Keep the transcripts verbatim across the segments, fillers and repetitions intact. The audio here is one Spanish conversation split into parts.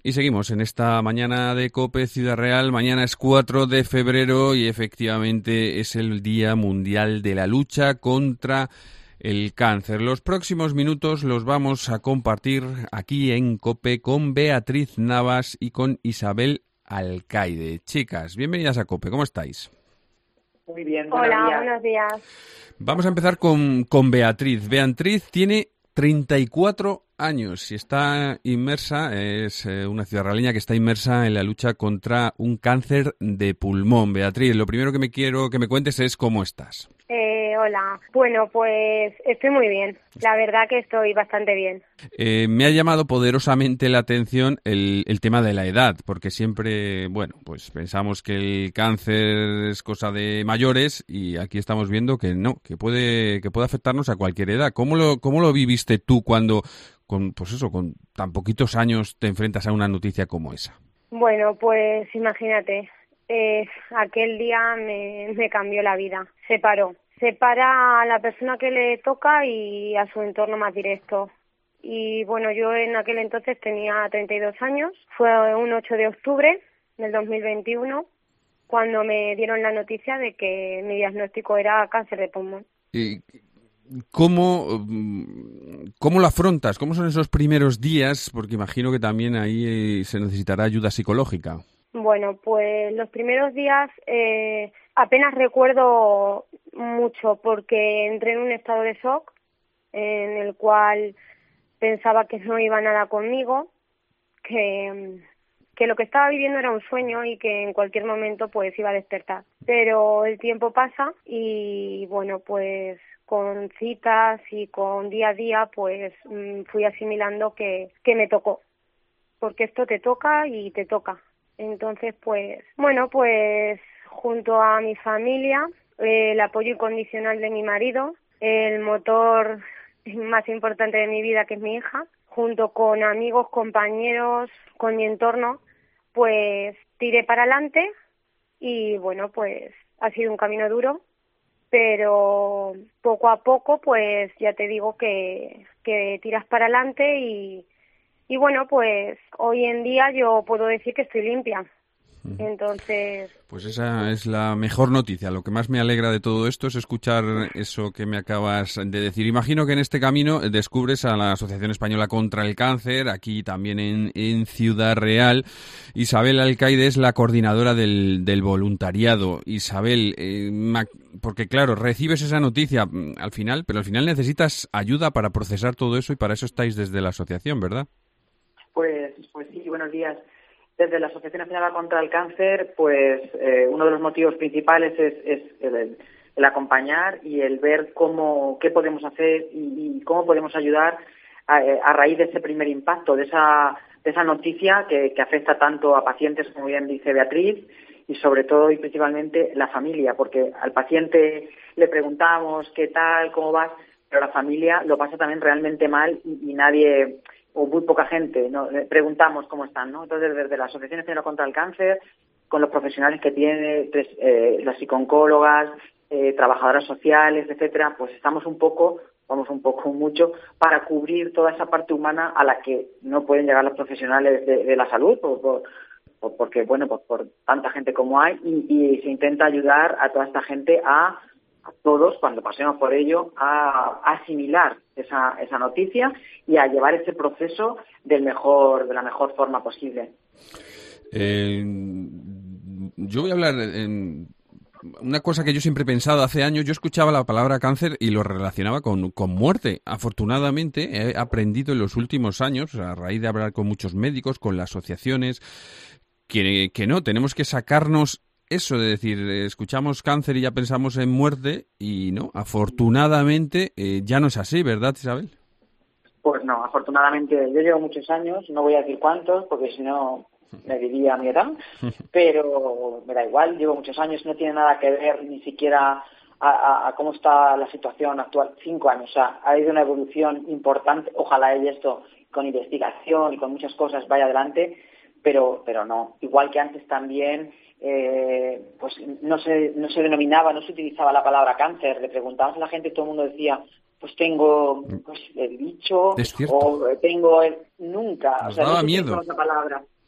Y seguimos en esta mañana de COPE Ciudad Real. Mañana es cuatro de febrero y efectivamente es el Día Mundial de la Lucha contra el Cáncer. Los próximos minutos los vamos a compartir aquí en COPE con Beatriz Navas y con Isabel Alcaide. Chicas, bienvenidas a COPE. ¿Cómo estáis? Muy bien, buenos Hola, días. buenos días. Vamos a empezar con, con Beatriz. Beatriz tiene treinta y cuatro años y está inmersa, es eh, una ciudadraleña que está inmersa en la lucha contra un cáncer de pulmón. Beatriz, lo primero que me quiero que me cuentes es cómo estás. Eh, hola, bueno, pues estoy muy bien. La verdad que estoy bastante bien. Eh, me ha llamado poderosamente la atención el, el tema de la edad, porque siempre, bueno, pues pensamos que el cáncer es cosa de mayores y aquí estamos viendo que no, que puede que puede afectarnos a cualquier edad. ¿Cómo lo cómo lo viviste tú cuando con pues eso, con tan poquitos años te enfrentas a una noticia como esa? Bueno, pues imagínate, eh, aquel día me, me cambió la vida. Se paró. Separa a la persona que le toca y a su entorno más directo. Y bueno, yo en aquel entonces tenía treinta y dos años. Fue un ocho de octubre del dos mil veintiuno cuando me dieron la noticia de que mi diagnóstico era cáncer de pulmón. ¿Y cómo, cómo lo afrontas? ¿Cómo son esos primeros días? Porque imagino que también ahí se necesitará ayuda psicológica. Bueno, pues los primeros días eh, apenas recuerdo mucho porque entré en un estado de shock en el cual pensaba que no iba nada conmigo, que, que lo que estaba viviendo era un sueño y que en cualquier momento pues iba a despertar. Pero el tiempo pasa y bueno, pues con citas y con día a día pues fui asimilando que, que me tocó, porque esto te toca y te toca. Entonces, pues, bueno, pues junto a mi familia, eh, el apoyo incondicional de mi marido, el motor más importante de mi vida, que es mi hija, junto con amigos, compañeros, con mi entorno, pues tiré para adelante y, bueno, pues ha sido un camino duro, pero poco a poco, pues ya te digo que, que tiras para adelante y Y bueno, pues hoy en día yo puedo decir que estoy limpia. Entonces... Pues esa es la mejor noticia. Lo que más me alegra de todo esto es escuchar eso que me acabas de decir. Imagino que en este camino descubres a la Asociación Española contra el Cáncer, aquí también en, en Ciudad Real. Isabel Alcaide es la coordinadora del, del voluntariado. Isabel, eh, porque claro, recibes esa noticia al final, pero al final necesitas ayuda para procesar todo eso y para eso estáis desde la asociación, ¿verdad? Pues, pues sí, buenos días. Desde la Asociación Española contra el Cáncer, pues eh, uno de los motivos principales es, es el, el acompañar y el ver cómo, qué podemos hacer y, y cómo podemos ayudar a, a raíz de ese primer impacto, de esa, de esa noticia que, que afecta tanto a pacientes, como bien dice Beatriz, y sobre todo y principalmente la familia, porque al paciente le preguntamos qué tal, cómo vas, pero la familia lo pasa también realmente mal y, y nadie... o muy poca gente, ¿no? Preguntamos cómo están, ¿no? Entonces, desde la Asociación Española contra el Cáncer, con los profesionales que tiene, pues, eh, las psicooncólogas, eh, trabajadoras sociales, etcétera, pues estamos un poco, vamos un poco mucho, para cubrir toda esa parte humana a la que no pueden llegar los profesionales de, de la salud, por, por, por, porque, bueno, pues por tanta gente como hay, y, y se intenta ayudar a toda esta gente a a todos, cuando pasemos por ello, a, a asimilar esa, esa noticia y a llevar ese proceso del mejor, de la mejor forma posible. Eh, yo voy a hablar en una cosa que yo siempre he pensado hace años. Yo escuchaba la palabra cáncer y lo relacionaba con, con muerte. Afortunadamente he aprendido en los últimos años, a raíz de hablar con muchos médicos, con las asociaciones, que, que no, tenemos que sacarnos eso de decir, escuchamos cáncer y ya pensamos en muerte, y no, afortunadamente eh, ya no es así, ¿verdad, Isabel? Pues no, afortunadamente yo llevo muchos años, no voy a decir cuántos, porque si no me diría mi edad, pero me da igual, llevo muchos años, no tiene nada que ver ni siquiera a, a, a cómo está la situación actual, cinco años, o sea, ha habido una evolución importante, ojalá y esto con investigación y con muchas cosas vaya adelante, pero, pero no, igual que antes también... Eh, pues no se no se denominaba, no se utilizaba la palabra cáncer, le preguntabas a la gente y todo el mundo decía, pues tengo pues, el bicho, o tengo el... nunca, Nos o sea, daba no se miedo. esa palabra.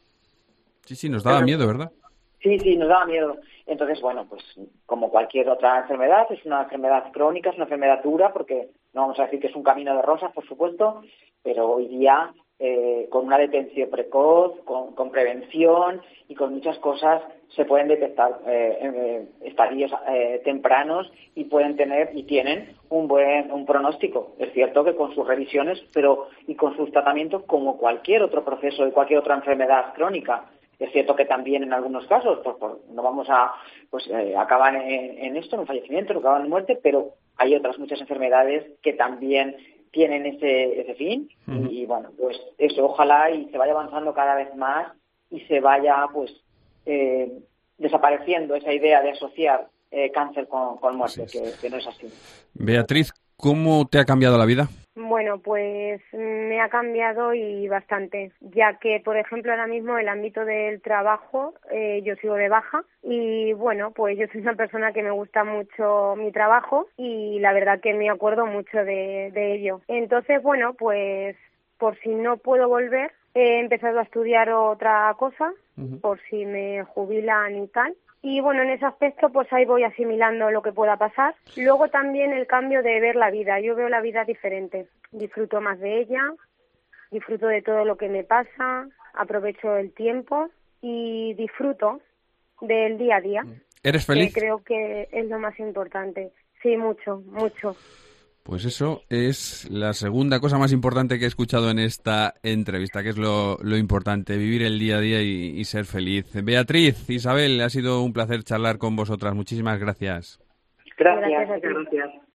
Sí, sí, nos daba miedo, ¿verdad? Sí, sí, nos daba miedo. Entonces, bueno, pues como cualquier otra enfermedad, es una enfermedad crónica, es una enfermedad dura, porque no vamos a decir que es un camino de rosas, por supuesto, pero hoy día eh, con una detención precoz, con, con prevención y con muchas cosas se pueden detectar eh, eh, estadios eh, tempranos y pueden tener y tienen un buen un pronóstico. Es cierto que con sus revisiones, pero y con sus tratamientos como cualquier otro proceso de cualquier otra enfermedad crónica. Es cierto que también en algunos casos pues, pues, no vamos a pues eh, acabar en, en esto, en un fallecimiento, no acaban en muerte, pero hay otras muchas enfermedades que también tienen ese, ese fin. Uh-huh. y, y bueno, pues eso, ojalá y se vaya avanzando cada vez más y se vaya pues eh, desapareciendo esa idea de asociar eh, cáncer con, con muerte, que, que no es así. Beatriz, ¿cómo te ha cambiado la vida? Bueno, pues me ha cambiado y bastante, ya que, por ejemplo, ahora mismo el ámbito del trabajo, eh, yo sigo de baja y, bueno, pues yo soy una persona que me gusta mucho mi trabajo y la verdad que me acuerdo mucho de, de ello. Entonces, bueno, pues por si no puedo volver, he empezado a estudiar otra cosa, uh-huh. por si me jubilan y tal. Y bueno, en ese aspecto pues ahí voy asimilando lo que pueda pasar. Luego también el cambio de ver la vida. Yo veo la vida diferente. Disfruto más de ella, disfruto de todo lo que me pasa, aprovecho el tiempo y disfruto del día a día. ¿Eres feliz? Que creo que es lo más importante. Sí, mucho, mucho. Pues eso es la segunda cosa más importante que he escuchado en esta entrevista, que es lo, lo importante, vivir el día a día y, y ser feliz. Beatriz, Isabel, ha sido un placer charlar con vosotras. Muchísimas gracias. Gracias, gracias. gracias.